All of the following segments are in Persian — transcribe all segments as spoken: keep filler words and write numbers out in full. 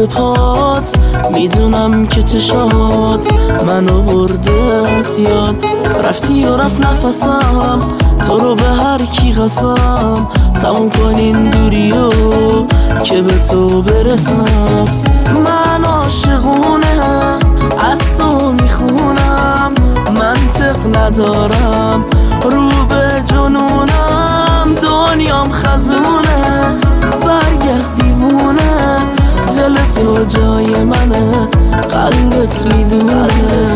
به پات، میدونم که چشات منو برده از یاد. رفتی و رفت نفسم، تو رو به هر کی قسم تموم کنین دوریو که به تو برسم. من عاشقونه از تو میخونم، منطق ندارم رو به جنونم. دنیام خزونه برگرد دیوونه، دل تو جای منه قلبت میدونه.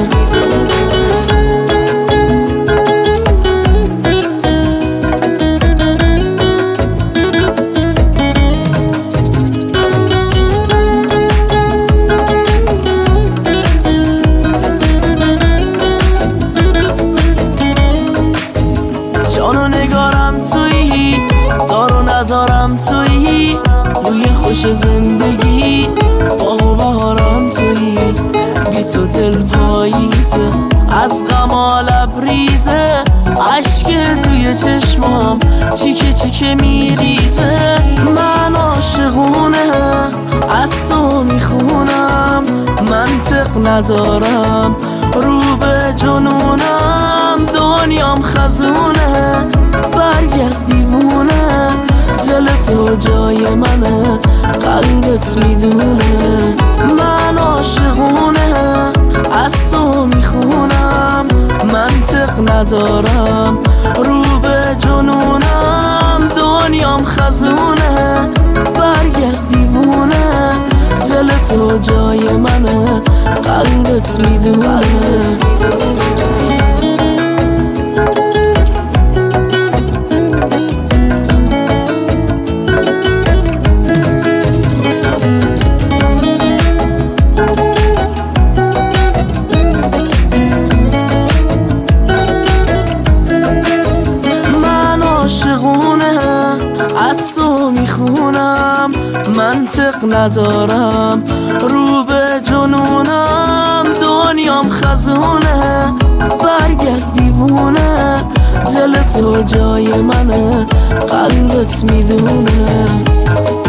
جانو نگارم تویی، دارو ندارم تویی، روی خوش زندگی باغ و بهارم تویی. بی تو دل پاییزه، از غم لبریزه، عشق توی چشمام چیکه چیکه میریزه. من عاشقونه از تو میخونم، منطق ندارم رو به جنونم. دنیام خزونه برگرد دیوونه، دل تو جای منه قلبت میدونه. من عاشقونه از تو میخونم، منطق ندارم رو به جنونم. دنیام خزونه برگرد دیوونه، دل تو جای منه قلبت میدونه. از تو میخونم، منطق ندارم رو به جنونم. دنیام خزونه برگرد دیوونه، دل تو جای منه قلبت میدونه.